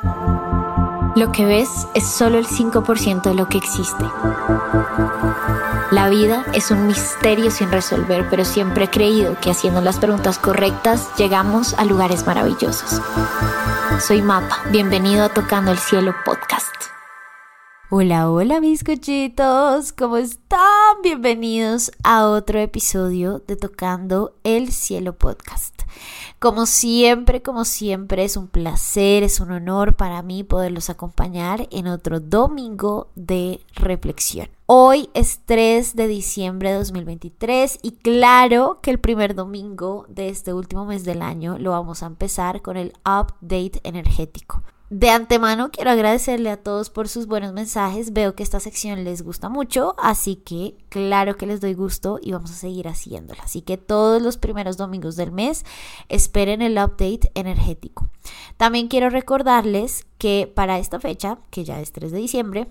Lo que ves es solo el 5% de lo que existe. La vida es un misterio sin resolver, pero siempre he creído que haciendo las preguntas correctas llegamos a lugares maravillosos. Soy Mapa, bienvenido a Tocando el Cielo Podcast. Hola, hola mis cochitos, ¿cómo están? Bienvenidos a otro episodio de Tocando el Cielo Podcast. Como siempre, es un placer, es un honor para mí poderlos acompañar en otro domingo de reflexión. Hoy es 3 de diciembre de 2023 y claro que el primer domingo de este último mes del año lo vamos a empezar con el update energético. De antemano quiero agradecerle a todos por sus buenos mensajes, veo que esta sección les gusta mucho, así que claro que les doy gusto y vamos a seguir haciéndola. Así que todos los primeros domingos del mes esperen el update energético. También quiero recordarles que para esta fecha, que ya es 3 de diciembre,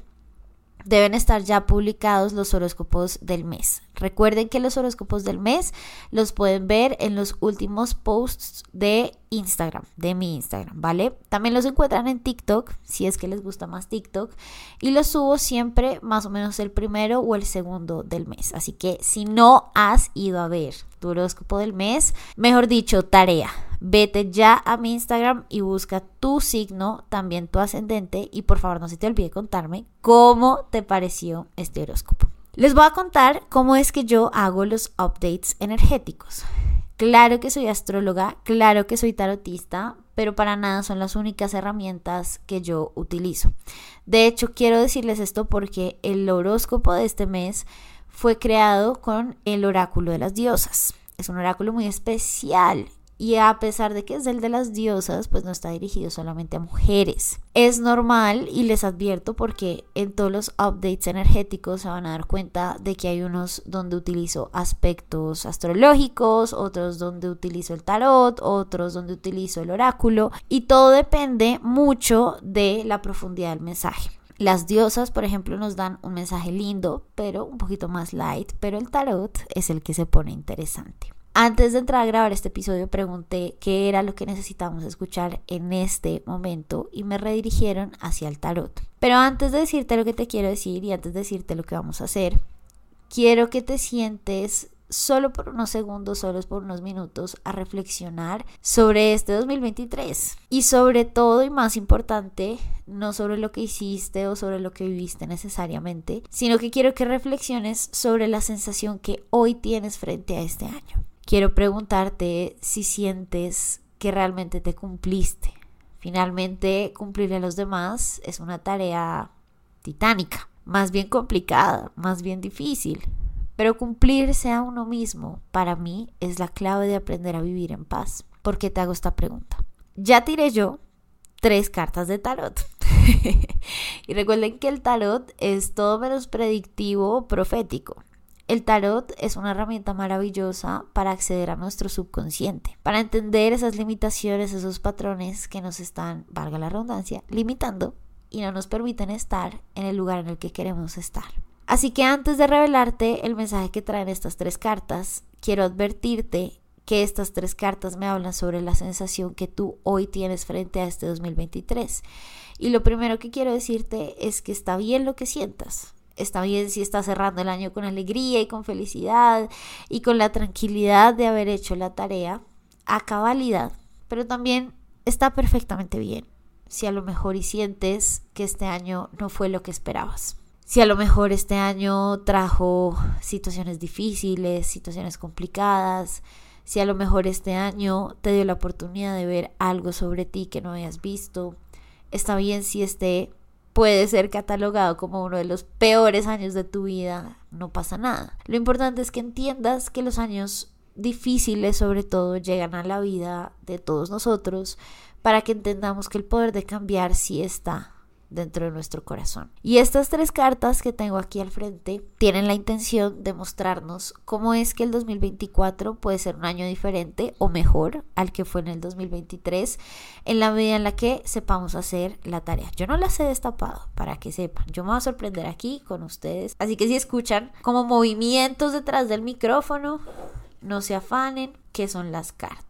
deben estar ya publicados los horóscopos del mes. Recuerden que los horóscopos del mes los pueden ver en los últimos posts de Instagram, de mi Instagram, ¿vale? También los encuentran en TikTok, si es que les gusta más TikTok, y los subo siempre más o menos el primero o el segundo del mes. Así que si no has ido a ver tu horóscopo del mes, mejor dicho, tarea. Vete ya a mi Instagram y busca tu signo, también tu ascendente, y por favor no se te olvide contarme cómo te pareció este horóscopo. Les voy a contar cómo es que yo hago los updates energéticos. Claro que soy astróloga, claro que soy tarotista, pero para nada son las únicas herramientas que yo utilizo. De hecho, quiero decirles esto porque el horóscopo de este mes fue creado con el oráculo de las diosas. Es un oráculo muy especial. Y a pesar de que es el de las diosas, pues no está dirigido solamente a mujeres. Es normal y les advierto porque en todos los updates energéticos se van a dar cuenta de que hay unos donde utilizo aspectos astrológicos, otros donde utilizo el tarot, otros donde utilizo el oráculo y todo depende mucho de la profundidad del mensaje. Las diosas, por ejemplo, nos dan un mensaje lindo, pero un poquito más light, pero el tarot es el que se pone interesante. Antes de entrar a grabar este episodio pregunté qué era lo que necesitábamos escuchar en este momento y me redirigieron hacia el tarot. Pero antes de decirte lo que te quiero decir y antes de decirte lo que vamos a hacer, quiero que te sientes solo por unos segundos, solo por unos minutos a reflexionar sobre este 2023 y sobre todo y más importante, no sobre lo que hiciste o sobre lo que viviste necesariamente, sino que quiero que reflexiones sobre la sensación que hoy tienes frente a este año. Quiero preguntarte si sientes que realmente te cumpliste. Finalmente, cumplirle a los demás es una tarea titánica, más bien complicada, más bien difícil. Pero cumplirse a uno mismo, para mí, es la clave de aprender a vivir en paz. ¿Por qué te hago esta pregunta? Ya tiré yo 3 cartas de tarot. Y recuerden que el tarot es todo menos predictivo o profético. El tarot es una herramienta maravillosa para acceder a nuestro subconsciente, para entender esas limitaciones, esos patrones que nos están, valga la redundancia, limitando y no nos permiten estar en el lugar en el que queremos estar. Así que antes de revelarte el mensaje que traen estas 3 cartas, quiero advertirte que estas 3 cartas me hablan sobre la sensación que tú hoy tienes frente a este 2023. Y lo primero que quiero decirte es que está bien lo que sientas. Está bien si estás cerrando el año con alegría y con felicidad y con la tranquilidad de haber hecho la tarea a cabalidad, pero también está perfectamente bien si a lo mejor y sientes que este año no fue lo que esperabas. Si a lo mejor este año trajo situaciones difíciles, situaciones complicadas, si a lo mejor este año te dio la oportunidad de ver algo sobre ti que no habías visto, está bien si puede ser catalogado como uno de los peores años de tu vida, no pasa nada. Lo importante es que entiendas que los años difíciles sobre todo llegan a la vida de todos nosotros para que entendamos que el poder de cambiar sí está dentro de nuestro corazón. Y estas 3 cartas que tengo aquí al frente tienen la intención de mostrarnos cómo es que el 2024 puede ser un año diferente o mejor al que fue en el 2023 en la medida en la que sepamos hacer la tarea. Yo no las he destapado, para que sepan. Yo me voy a sorprender aquí con ustedes. Así que si escuchan como movimientos detrás del micrófono, no se afanen, que son las cartas.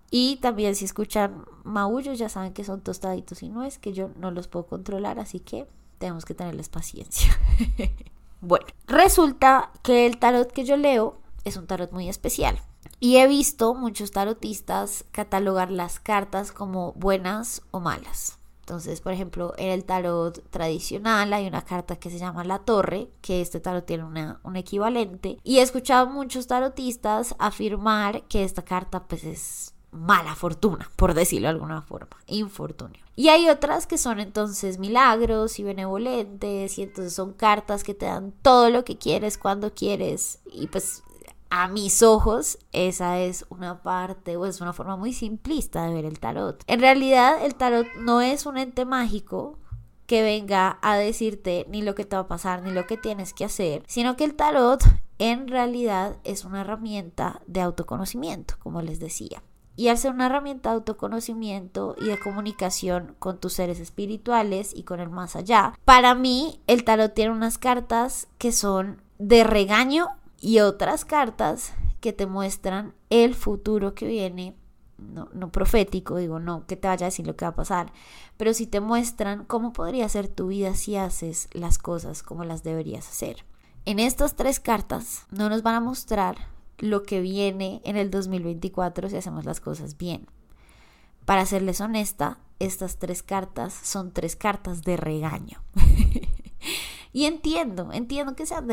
Y también si escuchan maullos ya saben que son tostaditos y nuez, que yo no los puedo controlar, así que tenemos que tenerles paciencia. Bueno, resulta que el tarot que yo leo es un tarot muy especial. Y he visto muchos tarotistas catalogar las cartas como buenas o malas. Entonces, por ejemplo, en el tarot tradicional hay una carta que se llama la Torre, que este tarot tiene un equivalente. Y he escuchado muchos tarotistas afirmar que esta carta pues es mala fortuna, por decirlo de alguna forma, infortunio. Y hay otras que son entonces milagros y benevolentes, y entonces son cartas que te dan todo lo que quieres cuando quieres. Y pues a mis ojos esa es una parte o es una forma muy simplista de ver el tarot. En realidad el tarot no es un ente mágico que venga a decirte ni lo que te va a pasar ni lo que tienes que hacer, sino que el tarot en realidad es una herramienta de autoconocimiento, como les decía. Y al ser una herramienta de autoconocimiento y de comunicación con tus seres espirituales y con el más allá, para mí el tarot tiene unas cartas que son de regaño y otras cartas que te muestran el futuro que viene, no profético, digo, no que te vaya a decir lo que va a pasar, pero sí te muestran cómo podría ser tu vida si haces las cosas como las deberías hacer. En estas 3 cartas no nos van a mostrar lo que viene en el 2024 si hacemos las cosas bien. Para serles honesta, estas 3 cartas son 3 cartas de regaño. Y entiendo que sean de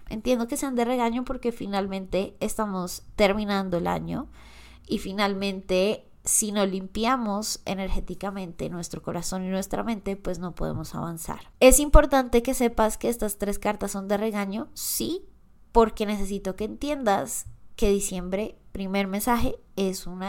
regaño, porque finalmente estamos terminando el año y finalmente si no limpiamos energéticamente nuestro corazón y nuestra mente, pues no podemos avanzar. Es importante que sepas que estas 3 cartas son de regaño, sí, porque necesito que entiendas que diciembre, primer mensaje, es un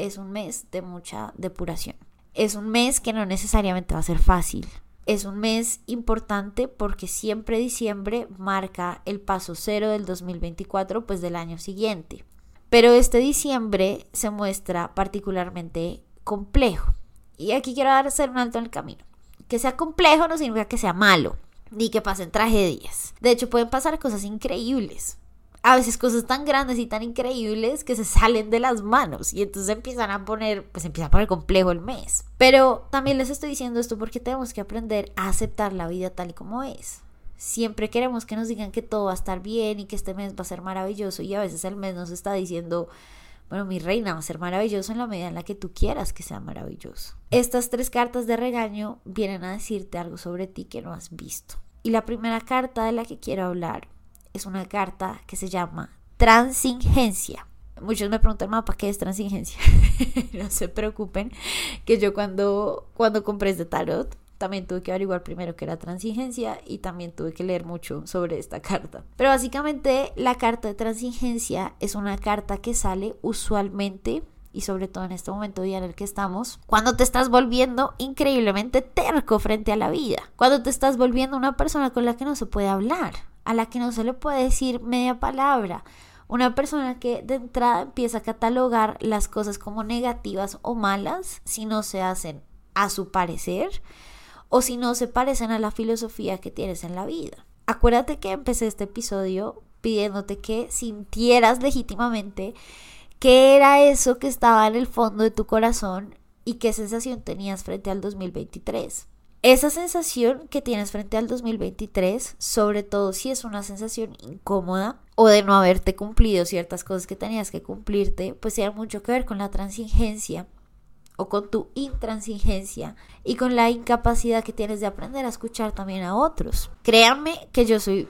mes de mucha depuración. Es un mes que no necesariamente va a ser fácil. Es un mes importante porque siempre diciembre marca el paso 0 del 2024, pues del año siguiente. Pero este diciembre se muestra particularmente complejo. Y aquí quiero hacer un alto en el camino. Que sea complejo no significa que sea malo, ni que pasen tragedias. De hecho, pueden pasar cosas increíbles. A veces cosas tan grandes y tan increíbles que se salen de las manos y entonces empieza a poner complejo el mes. Pero también les estoy diciendo esto porque tenemos que aprender a aceptar la vida tal y como es. Siempre queremos que nos digan que todo va a estar bien y que este mes va a ser maravilloso, y a veces el mes nos está diciendo, bueno, mi reina, va a ser maravilloso en la medida en la que tú quieras que sea maravilloso. Estas 3 cartas de regaño vienen a decirte algo sobre ti que no has visto. Y la primera carta de la que quiero hablar es una carta que se llama transingencia. Muchos me preguntan, Mapa, ¿qué es transingencia? No se preocupen, que yo cuando compré este tarot también tuve que averiguar primero qué era transingencia y también tuve que leer mucho sobre esta carta. Pero básicamente la carta de transingencia es una carta que sale usualmente, y sobre todo en este momento día en el que estamos, cuando te estás volviendo increíblemente terco frente a la vida, cuando te estás volviendo una persona con la que no se puede hablar, a la que no se le puede decir media palabra, una persona que de entrada empieza a catalogar las cosas como negativas o malas si no se hacen a su parecer o si no se parecen a la filosofía que tienes en la vida. Acuérdate que empecé este episodio pidiéndote que sintieras legítimamente qué era eso que estaba en el fondo de tu corazón y qué sensación tenías frente al 2023. Esa sensación que tienes frente al 2023, sobre todo si es una sensación incómoda o de no haberte cumplido ciertas cosas que tenías que cumplirte, pues tiene mucho que ver con la transigencia o con tu intransigencia y con la incapacidad que tienes de aprender a escuchar también a otros. Créanme que yo soy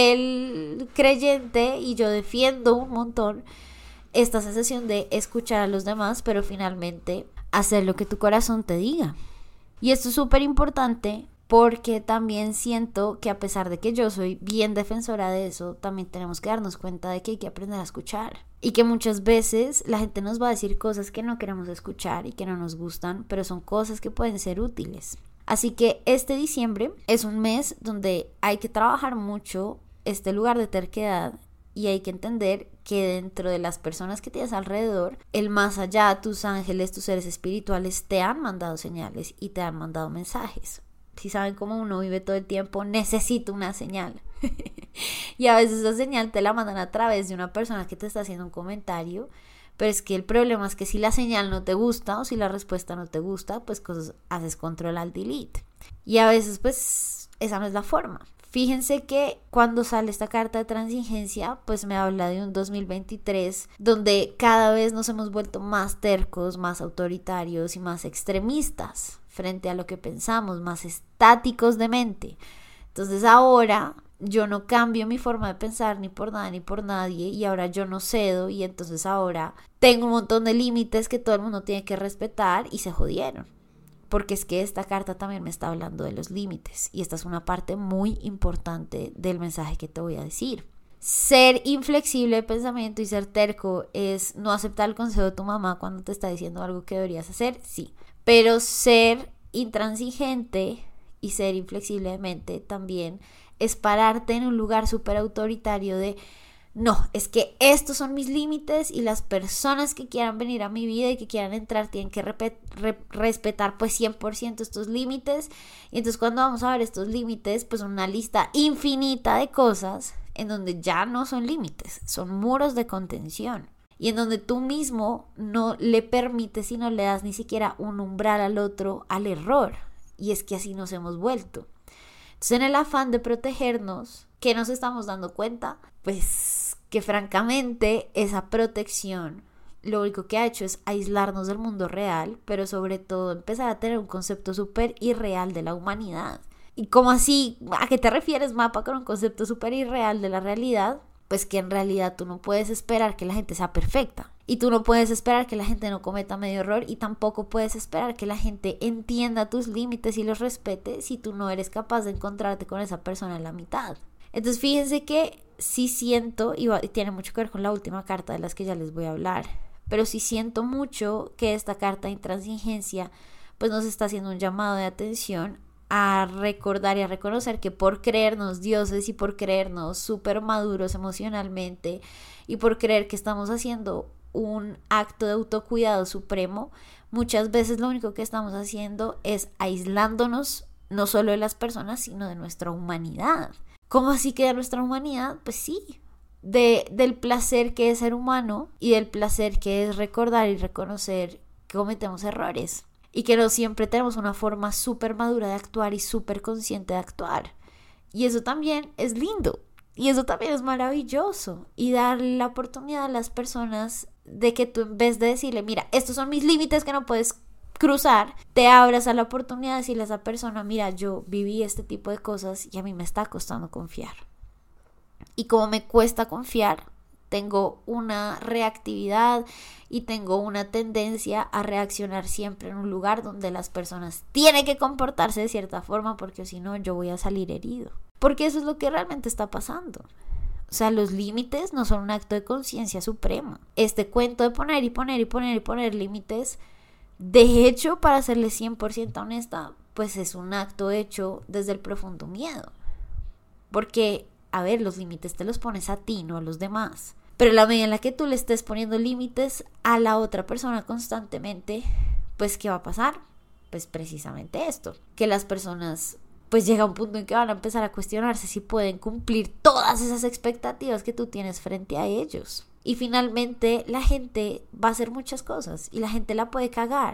fiel creyente y yo defiendo un montón esta sensación de escuchar a los demás, pero finalmente hacer lo que tu corazón te diga. Y esto es súper importante porque también siento que a pesar de que yo soy bien defensora de eso, también tenemos que darnos cuenta de que hay que aprender a escuchar. Y que muchas veces la gente nos va a decir cosas que no queremos escuchar y que no nos gustan, pero son cosas que pueden ser útiles. Así que este diciembre es un mes donde hay que trabajar mucho este lugar de terquedad y hay que entender que dentro de las personas que tienes alrededor, el más allá, tus ángeles, tus seres espirituales te han mandado señales y te han mandado mensajes. Si saben cómo uno vive todo el tiempo, necesita una señal. Y a veces esa señal te la mandan a través de una persona que te está haciendo un comentario, Pero es que el problema es que si la señal no te gusta o si la respuesta no te gusta, pues haces control al delete. Y a veces pues esa no es la forma. Fíjense que cuando sale esta carta de transigencia, pues me habla de un 2023 donde cada vez nos hemos vuelto más tercos, más autoritarios y más extremistas frente a lo que pensamos, más estáticos de mente. Entonces ahora yo no cambio mi forma de pensar ni por nada ni por nadie, y ahora yo no cedo, y entonces ahora tengo un montón de límites que todo el mundo tiene que respetar y se jodieron. Porque es que esta carta también me está hablando de los límites, y esta es una parte muy importante del mensaje que te voy a decir. Ser inflexible de pensamiento y ser terco es no aceptar el consejo de tu mamá cuando te está diciendo algo que deberías hacer, sí. Pero ser intransigente y ser inflexible de mente también es pararte en un lugar súper autoritario de no, es que estos son mis límites y las personas que quieran venir a mi vida y que quieran entrar tienen que respetar pues 100% estos límites. Y entonces cuando vamos a ver estos límites, pues una lista infinita de cosas en donde ya no son límites, son muros de contención. Y en donde tú mismo no le permites y no le das ni siquiera un umbral al otro, al error. Y es que así nos hemos vuelto. Entonces en el afán de protegernos, ¿qué nos estamos dando cuenta? Pues que francamente esa protección lo único que ha hecho es aislarnos del mundo real, pero sobre todo empezar a tener un concepto súper irreal de la humanidad. ¿Y cómo así? ¿A qué te refieres, Mapa, con un concepto súper irreal de la realidad? Pues que en realidad tú no puedes esperar que la gente sea perfecta. Y tú no puedes esperar que la gente no cometa medio error, y tampoco puedes esperar que la gente entienda tus límites y los respete si tú no eres capaz de encontrarte con esa persona en la mitad. Entonces fíjense que sí siento, y tiene mucho que ver con la última carta de las que ya les voy a hablar, pero sí siento mucho que esta carta de intransigencia pues nos está haciendo un llamado de atención a recordar y a reconocer que por creernos dioses y por creernos súper maduros emocionalmente y por creer que estamos haciendo un acto de autocuidado supremo, muchas veces lo único que estamos haciendo es aislándonos no solo de las personas, sino de nuestra humanidad. ¿Cómo así que de nuestra humanidad? Pues sí, del placer que es ser humano y del placer que es recordar y reconocer que cometemos errores y que no siempre tenemos una forma súper madura de actuar y súper consciente de actuar. Y eso también es lindo y eso también es maravilloso, y darle la oportunidad a las personas de que tú, en vez de decirle, mira, estos son mis límites que no puedes cruzar, te abras a la oportunidad de decirle a esa persona, mira, yo viví este tipo de cosas y a mí me está costando confiar. Y como me cuesta confiar, tengo una reactividad y tengo una tendencia a reaccionar siempre en un lugar donde las personas tienen que comportarse de cierta forma, porque si no yo voy a salir herido. Porque eso es lo que realmente está pasando. O sea, los límites no son un acto de conciencia suprema. Este cuento de poner y poner límites, de hecho, para serle 100% honesta, pues es un acto hecho desde el profundo miedo. Porque, a ver, los límites te los pones a ti, no a los demás. Pero la medida en la que tú le estés poniendo límites a la otra persona constantemente, pues ¿qué va a pasar? Pues precisamente esto, que las personas pues llega un punto en que van a empezar a cuestionarse si pueden cumplir todas esas expectativas que tú tienes frente a ellos. Y finalmente la gente va a hacer muchas cosas y la gente la puede cagar.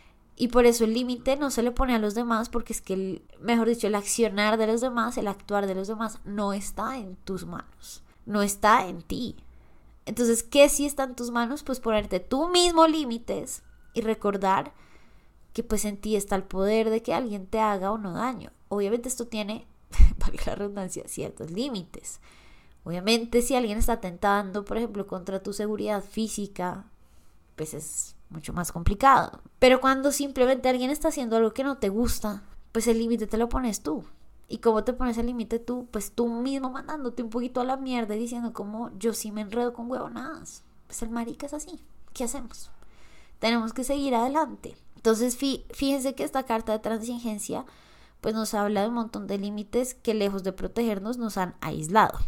Y por eso el límite no se le pone a los demás, porque es que, mejor dicho, el accionar de los demás, el actuar de los demás no está en tus manos, no está en ti. Entonces, ¿qué sí está en tus manos? Pues ponerte tú mismo límites y recordar que pues en ti está el poder de que alguien te haga o no daño. Obviamente esto tiene, para la redundancia, ciertos límites. Obviamente si alguien está atentando, por ejemplo, contra tu seguridad física, pues es mucho más complicado. Pero cuando simplemente alguien está haciendo algo que no te gusta, pues el límite te lo pones tú. ¿Y cómo te pones el límite tú? Pues tú mismo mandándote un poquito a la mierda y diciendo como yo sí me enredo con huevonadas. Pues el marica es así. ¿Qué hacemos? Tenemos que seguir adelante. Entonces fíjense que esta carta de transigencia pues nos habla de un montón de límites que, lejos de protegernos, nos han aislado.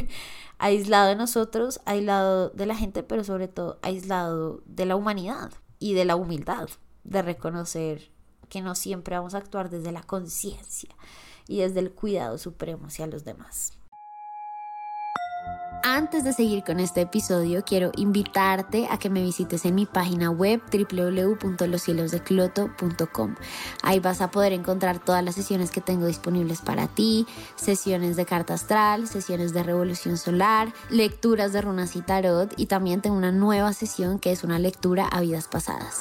Aislado de nosotros, aislado de la gente, pero sobre todo aislado de la humanidad y de la humildad, de reconocer que no siempre vamos a actuar desde la conciencia y desde el cuidado supremo hacia los demás. Antes de seguir con este episodio, quiero invitarte a que me visites en mi página web www.loscielosdecloto.com. Ahí vas a poder encontrar todas las sesiones que tengo disponibles para ti, sesiones de carta astral, sesiones de revolución solar, lecturas de runas y tarot, y también tengo una nueva sesión que es una lectura a vidas pasadas.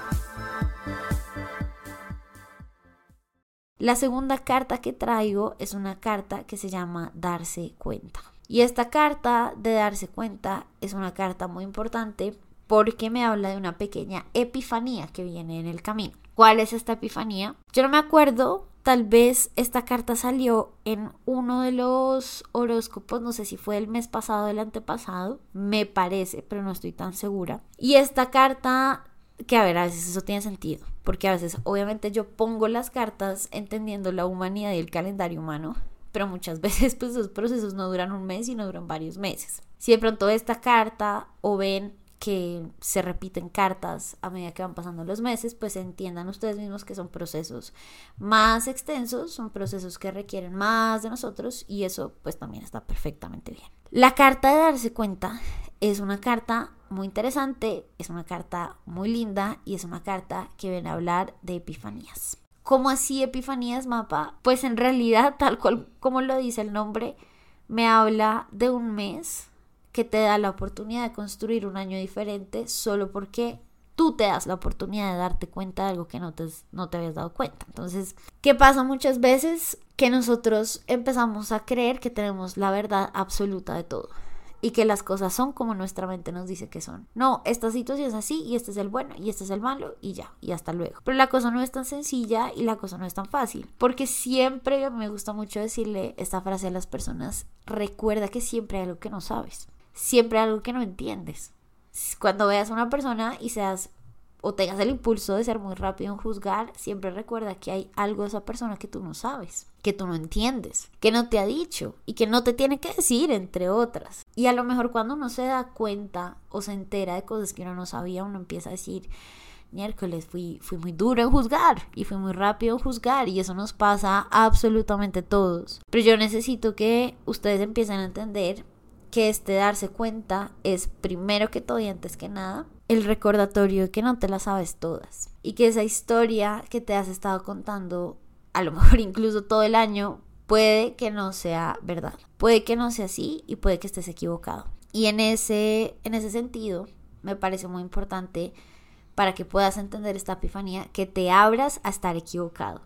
La segunda carta que traigo es una carta que se llama Darse Cuenta. Y esta carta de darse cuenta es una carta muy importante porque me habla de una pequeña epifanía que viene en el camino. ¿Cuál es esta epifanía? Yo no me acuerdo, tal vez esta carta salió en uno de los horóscopos, no sé si fue el mes pasado o el antepasado, me parece, pero no estoy tan segura. Y esta carta, que a veces eso tiene sentido, porque a veces obviamente yo pongo las cartas entendiendo la humanidad y el calendario humano, pero muchas veces pues los procesos no duran un mes y no duran varios meses. Si de pronto esta carta o ven que se repiten cartas a medida que van pasando los meses, pues entiendan ustedes mismos que son procesos más extensos, son procesos que requieren más de nosotros, y eso pues también está perfectamente bien. La carta de darse cuenta es una carta muy interesante, es una carta muy linda y es una carta que viene a hablar de epifanías. ¿Cómo así epifanías, Mapa? Pues en realidad, tal cual como lo dice el nombre, me habla de un mes que te da la oportunidad de construir un año diferente solo porque tú te das la oportunidad de darte cuenta de algo que no te habías dado cuenta. Entonces, ¿qué pasa muchas veces? Que nosotros empezamos a creer que tenemos la verdad absoluta de todo y que las cosas son como nuestra mente nos dice que son. No, esta situación es así y este es el bueno y este es el malo y ya, y hasta luego. Pero la cosa no es tan sencilla y la cosa no es tan fácil, porque siempre me gusta mucho decirle esta frase a las personas: recuerda que siempre hay algo que no sabes, siempre hay algo que no entiendes. Cuando veas a una persona y seas o tengas el impulso de ser muy rápido en juzgar, siempre recuerda que hay algo de esa persona que tú no sabes, que tú no entiendes, que no te ha dicho y que no te tiene que decir, entre otras. Y a lo mejor cuando uno se da cuenta o se entera de cosas que uno no sabía, uno empieza a decir: miércoles, fui muy duro en juzgar y fui muy rápido en juzgar, y eso nos pasa a absolutamente todos. Pero yo necesito que ustedes empiecen a entender que darse cuenta es, primero que todo y antes que nada, el recordatorio de que no te las sabes todas y que esa historia que te has estado contando, a lo mejor incluso todo el año, puede que no sea verdad, puede que no sea así y puede que estés equivocado. Y en ese sentido me parece muy importante, para que puedas entender esta epifanía, que te abras a estar equivocado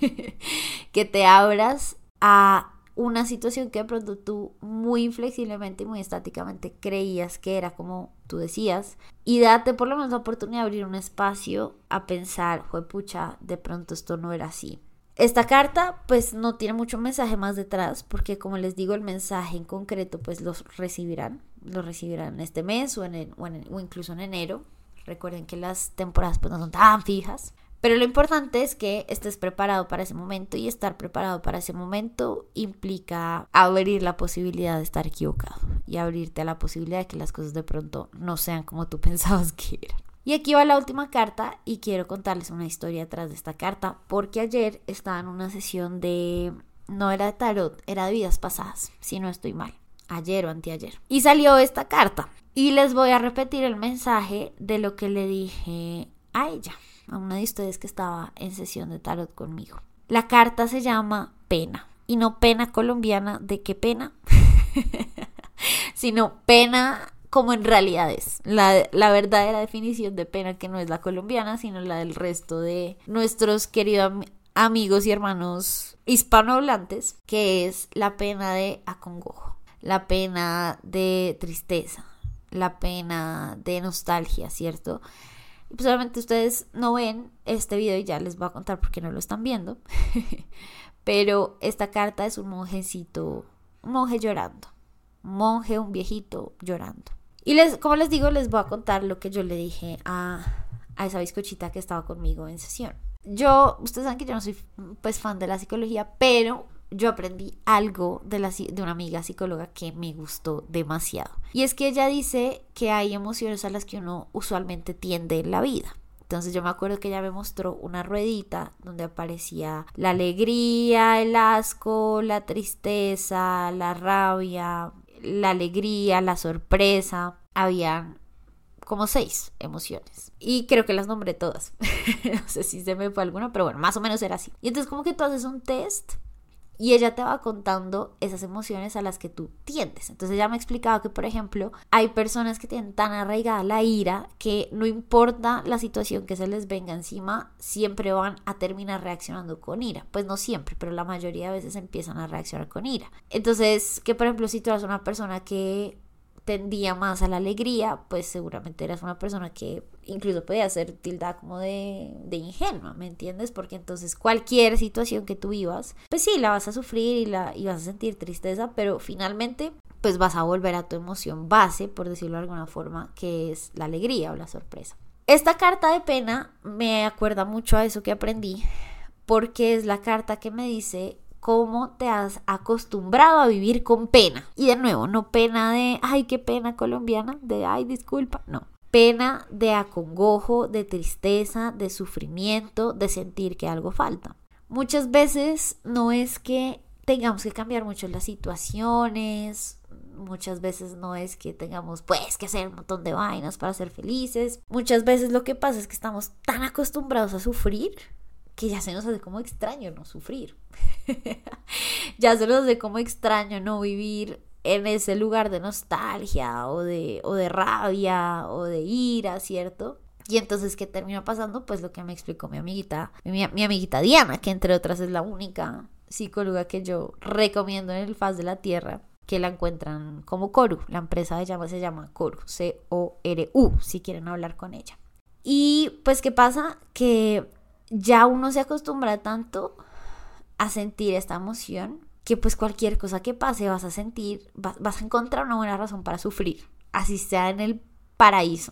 que te abras a una situación que de pronto tú muy inflexiblemente y muy estáticamente creías que era como tú decías, y date por lo menos la oportunidad de abrir un espacio a pensar: juepucha, de pronto esto no era así. Esta carta pues no tiene mucho mensaje más detrás, porque como les digo, el mensaje en concreto pues lo recibirán este mes o incluso en enero. Recuerden que las temporadas pues no son tan fijas. Pero lo importante es que estés preparado para ese momento, y estar preparado para ese momento implica abrir la posibilidad de estar equivocado y abrirte a la posibilidad de que las cosas de pronto no sean como tú pensabas que eran. Y aquí va la última carta, y quiero contarles una historia detrás de esta carta, porque ayer estaba en una sesión no era de tarot, era de vidas pasadas, si no estoy mal, ayer o anteayer. Y salió esta carta, y les voy a repetir el mensaje de lo que le dije a ella, a una de ustedes que estaba en sesión de tarot conmigo. La carta se llama pena, y no pena colombiana de qué pena, sino pena como en realidad es. La verdadera definición de pena, que no es la colombiana, sino la del resto de nuestros queridos amigos y hermanos hispanohablantes, que es la pena de acongojo, la pena de tristeza, la pena de nostalgia, ¿cierto? Y pues obviamente ustedes no ven este video y ya les voy a contar por qué no lo están viendo. Pero esta carta es un monjecito, un monje llorando. Un viejito llorando. Y como les digo, les voy a contar lo que yo le dije a esa bizcochita que estaba conmigo en sesión. Ustedes saben que yo no soy pues fan de la psicología, pero yo aprendí algo de una amiga psicóloga que me gustó demasiado. Y es que ella dice que hay emociones a las que uno usualmente tiende en la vida. Entonces yo me acuerdo que ella me mostró una ruedita donde aparecía la alegría, el asco, la tristeza, la rabia, la alegría, la sorpresa. Habían como 6 emociones. Y creo que las nombré todas. No sé si se me fue alguna, pero bueno, más o menos era así. Y entonces como que tú haces un test y ella te va contando esas emociones a las que tú tiendes. Entonces ella me explicaba que, por ejemplo, hay personas que tienen tan arraigada la ira que no importa la situación que se les venga encima, siempre van a terminar reaccionando con ira. Pues no siempre, pero la mayoría de veces empiezan a reaccionar con ira. Entonces, que por ejemplo, si tú eres una persona que tendía más a la alegría, pues seguramente eras una persona que incluso podía ser tildada como de ingenua, ¿me entiendes? Porque entonces cualquier situación que tú vivas, pues sí, la vas a sufrir y vas a sentir tristeza, pero finalmente pues vas a volver a tu emoción base, por decirlo de alguna forma, que es la alegría o la sorpresa. Esta carta de pena me acuerda mucho a eso que aprendí, porque es la carta que me dice cómo te has acostumbrado a vivir con pena. Y de nuevo, no pena de, ay, qué pena colombiana, de, ay, disculpa, no. Pena de acongojo, de tristeza, de sufrimiento, de sentir que algo falta. Muchas veces no es que tengamos que cambiar mucho las situaciones, muchas veces no es que tengamos pues que hacer un montón de vainas para ser felices. Muchas veces lo que pasa es que estamos tan acostumbrados a sufrir que ya se nos hace como extraño no sufrir. Ya se nos hace como extraño no vivir en ese lugar de nostalgia o de rabia o de ira, ¿cierto? Y entonces, ¿qué termina pasando? Pues lo que me explicó mi amiguita Diana, que entre otras es la única psicóloga que yo recomiendo en el faz de la tierra, que la encuentran como Coru. La empresa se llama Coru, Coru, si quieren hablar con ella. Y pues, ¿qué pasa? Que ya uno se acostumbra tanto a sentir esta emoción que pues cualquier cosa que pase vas a encontrar una buena razón para sufrir, así sea en el paraíso.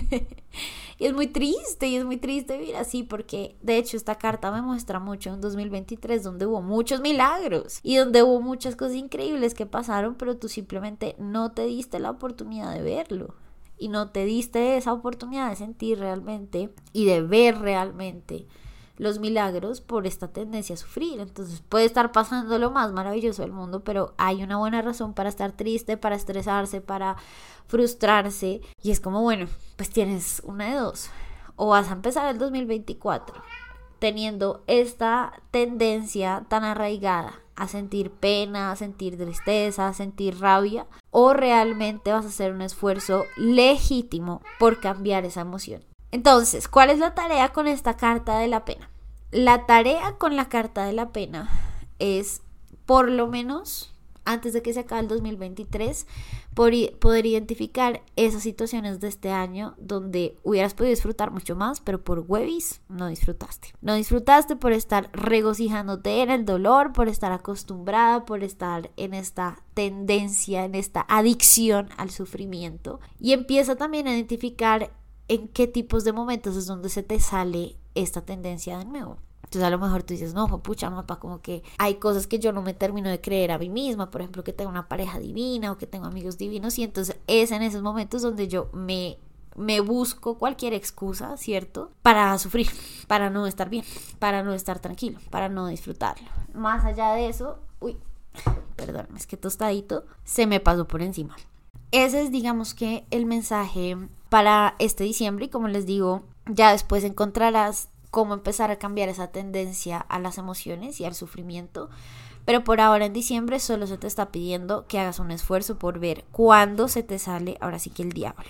Y es muy triste vivir así, porque de hecho esta carta me muestra mucho en 2023 donde hubo muchos milagros y donde hubo muchas cosas increíbles que pasaron, pero tú simplemente no te diste la oportunidad de verlo. Y no te diste esa oportunidad de sentir realmente y de ver realmente los milagros por esta tendencia a sufrir. Entonces puede estar pasando lo más maravilloso del mundo, pero hay una buena razón para estar triste, para estresarse, para frustrarse. Y es como, bueno, pues tienes una de dos. O vas a empezar el 2024 teniendo esta tendencia tan arraigada a sentir pena, a sentir tristeza, a sentir rabia, o realmente vas a hacer un esfuerzo legítimo por cambiar esa emoción. Entonces, ¿cuál es la tarea con esta carta de la pena? La tarea con la carta de la pena es, por lo menos, antes de que se acabe el 2023, poder identificar esas situaciones de este año donde hubieras podido disfrutar mucho más, pero por huevis no disfrutaste. No disfrutaste por estar regocijándote en el dolor, por estar acostumbrada, por estar en esta tendencia, en esta adicción al sufrimiento. Y empieza también a identificar en qué tipos de momentos es donde se te sale esta tendencia de nuevo. Entonces a lo mejor tú dices, no, pucha, mapa, como que hay cosas que yo no me termino de creer a mí misma, por ejemplo, que tengo una pareja divina o que tengo amigos divinos, y entonces es en esos momentos donde yo me busco cualquier excusa, ¿cierto? Para sufrir, para no estar bien, para no estar tranquilo, para no disfrutarlo. Más allá de eso, perdón, es que tostadito se me pasó por encima. Ese es, digamos que, el mensaje para este diciembre, y como les digo, ya después encontrarás cómo empezar a cambiar esa tendencia a las emociones y al sufrimiento, pero por ahora en diciembre solo se te está pidiendo que hagas un esfuerzo por ver cuándo se te sale, ahora sí que el diablo,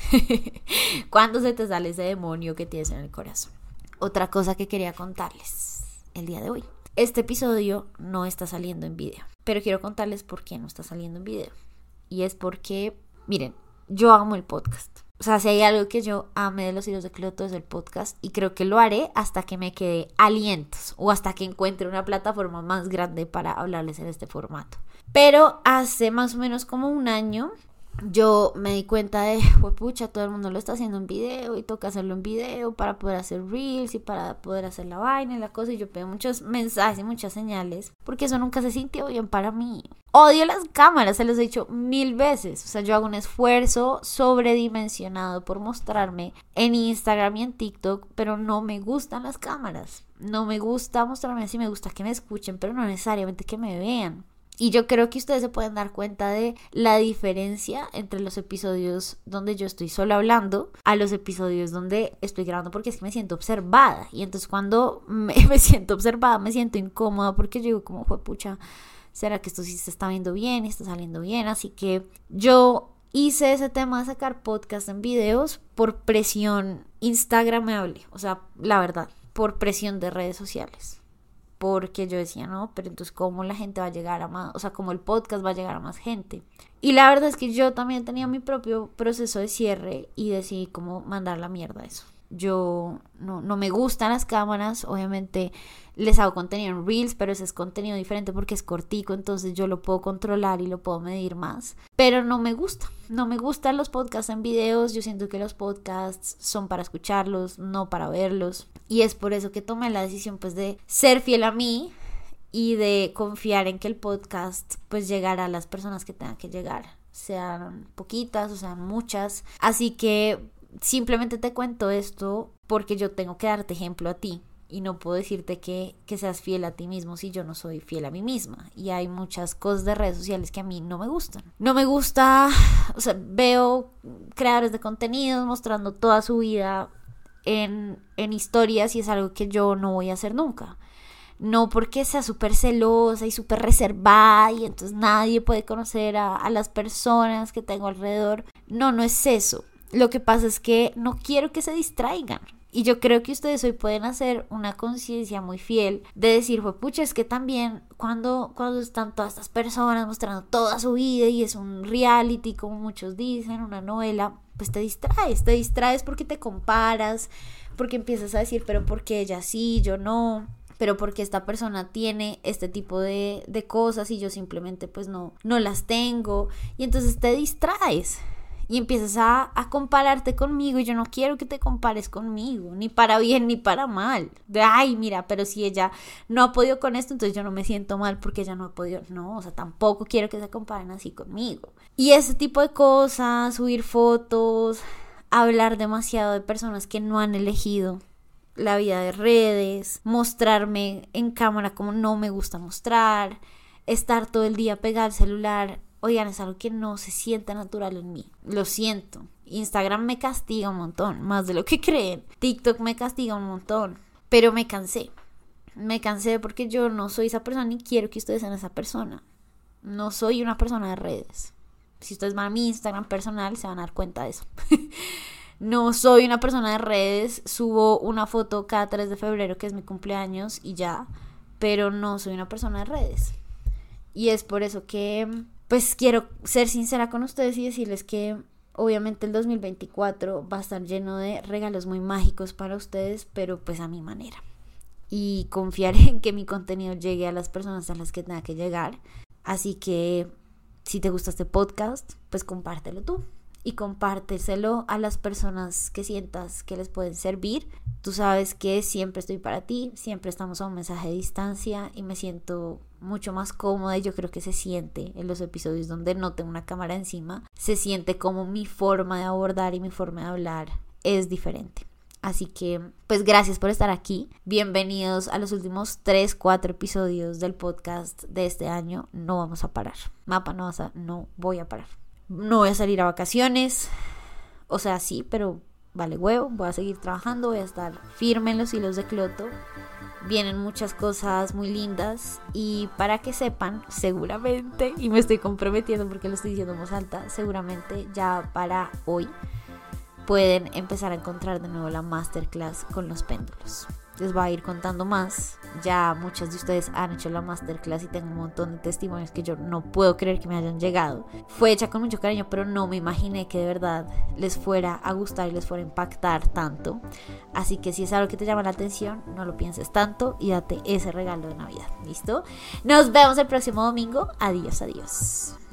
cuándo se te sale ese demonio que tienes en el corazón. Otra cosa que quería contarles el día de hoy, este episodio no está saliendo en video, pero quiero contarles por qué no está saliendo en video, y es porque, miren, yo amo el podcast. O sea, si hay algo que yo ame de Los Hilos de Cloto es el podcast, y creo que lo haré hasta que me quede alientos o hasta que encuentre una plataforma más grande para hablarles en este formato. Pero hace más o menos como un año yo me di cuenta de, pucha, todo el mundo lo está haciendo en video y toca hacerlo en video para poder hacer reels y para poder hacer la vaina y la cosa, y yo pedí muchos mensajes y muchas señales porque eso nunca se sintió bien para mí. Odio las cámaras, se los he dicho 1000 veces. O sea, yo hago un esfuerzo sobredimensionado por mostrarme en Instagram y en TikTok, pero no me gustan las cámaras. No me gusta mostrarme así, me gusta que me escuchen, pero no necesariamente que me vean. Y yo creo que ustedes se pueden dar cuenta de la diferencia entre los episodios donde yo estoy solo hablando a los episodios donde estoy grabando, porque es que me siento observada. Y entonces cuando me siento observada, me siento incómoda porque yo digo como fue pucha, ¿será que esto sí se está viendo bien? ¿Está saliendo bien? Así que yo hice ese tema de sacar podcast en videos por presión instagramable, o sea, la verdad, por presión de redes sociales. Porque yo decía, no, pero entonces ¿cómo la gente va a llegar a más? O sea, ¿cómo el podcast va a llegar a más gente? Y la verdad es que yo también tenía mi propio proceso de cierre y decidí como mandar la mierda a eso. Yo no me gustan las cámaras, obviamente les hago contenido en Reels, pero ese es contenido diferente porque es cortico, entonces yo lo puedo controlar y lo puedo medir más. Pero no me gustan los podcasts en videos, yo siento que los podcasts son para escucharlos, no para verlos. Y es por eso que tomé la decisión pues de ser fiel a mí y de confiar en que el podcast pues llegara a las personas que tengan que llegar, sean poquitas o sean muchas. Así que simplemente te cuento esto porque yo tengo que darte ejemplo a ti y no puedo decirte que seas fiel a ti mismo si yo no soy fiel a mí misma. Y hay muchas cosas de redes sociales que a mí no me gustan. No me gusta, o sea, veo creadores de contenidos mostrando toda su vida en historias y es algo que yo no voy a hacer nunca. No porque sea súper celosa y súper reservada y entonces nadie puede conocer a las personas que tengo alrededor. No es eso. Lo que pasa es que no quiero que se distraigan. Y yo creo que ustedes hoy pueden hacer una conciencia muy fiel de decir, pucha, es que también cuando están todas estas personas mostrando toda su vida y es un reality, como muchos dicen, una novela, pues te distraes porque te comparas, porque empiezas a decir, pero ¿por qué ella sí, yo no? Pero porque esta persona tiene este tipo de cosas y yo simplemente pues no las tengo. Y entonces te distraes. Y empiezas a compararte conmigo y yo no quiero que te compares conmigo, ni para bien ni para mal. De, ay, mira, pero si ella no ha podido con esto, entonces yo no me siento mal porque ella no ha podido. No, o sea, tampoco quiero que se comparen así conmigo. Y ese tipo de cosas, subir fotos, hablar demasiado de personas que no han elegido la vida de redes, mostrarme en cámara como no me gusta mostrar, estar todo el día pegada al celular. Oigan, es algo que no se siente natural en mí. Lo siento. Instagram me castiga un montón, más de lo que creen. TikTok me castiga un montón. Pero me cansé. Me cansé porque yo no soy esa persona ni quiero que ustedes sean esa persona. No soy una persona de redes. Si ustedes van a mi Instagram personal se van a dar cuenta de eso. No soy una persona de redes. Subo una foto cada 3 de febrero que es mi cumpleaños y ya. Pero no soy una persona de redes. Y es por eso que pues quiero ser sincera con ustedes y decirles que obviamente el 2024 va a estar lleno de regalos muy mágicos para ustedes, pero pues a mi manera. Y confiaré en que mi contenido llegue a las personas a las que tenga que llegar. Así que si te gusta este podcast, pues compártelo tú. Y compárteselo a las personas que sientas que les pueden servir. Tú sabes que siempre estoy para ti, siempre estamos a un mensaje de distancia y me siento mucho más cómoda y yo creo que se siente en los episodios donde no tengo una cámara encima, se siente como mi forma de abordar y mi forma de hablar es diferente. Así que pues gracias por estar aquí, bienvenidos a los últimos 3-4 episodios del podcast de este año. No vamos a parar, no voy a parar. No voy a salir a vacaciones, o sea, sí, pero vale huevo, voy a seguir trabajando, voy a estar firme en los hilos de Cloto. Vienen muchas cosas muy lindas y para que sepan, seguramente, y me estoy comprometiendo porque lo estoy diciendo en voz alta, seguramente ya para hoy pueden empezar a encontrar de nuevo la masterclass con los péndulos. Les voy a ir contando más. Ya muchas de ustedes han hecho la masterclass y tengo un montón de testimonios que yo no puedo creer que me hayan llegado. Fue hecha con mucho cariño, pero no me imaginé que de verdad les fuera a gustar y les fuera a impactar tanto. Así que si es algo que te llama la atención, no lo pienses tanto y date ese regalo de Navidad. ¿Listo? Nos vemos el próximo domingo. Adiós.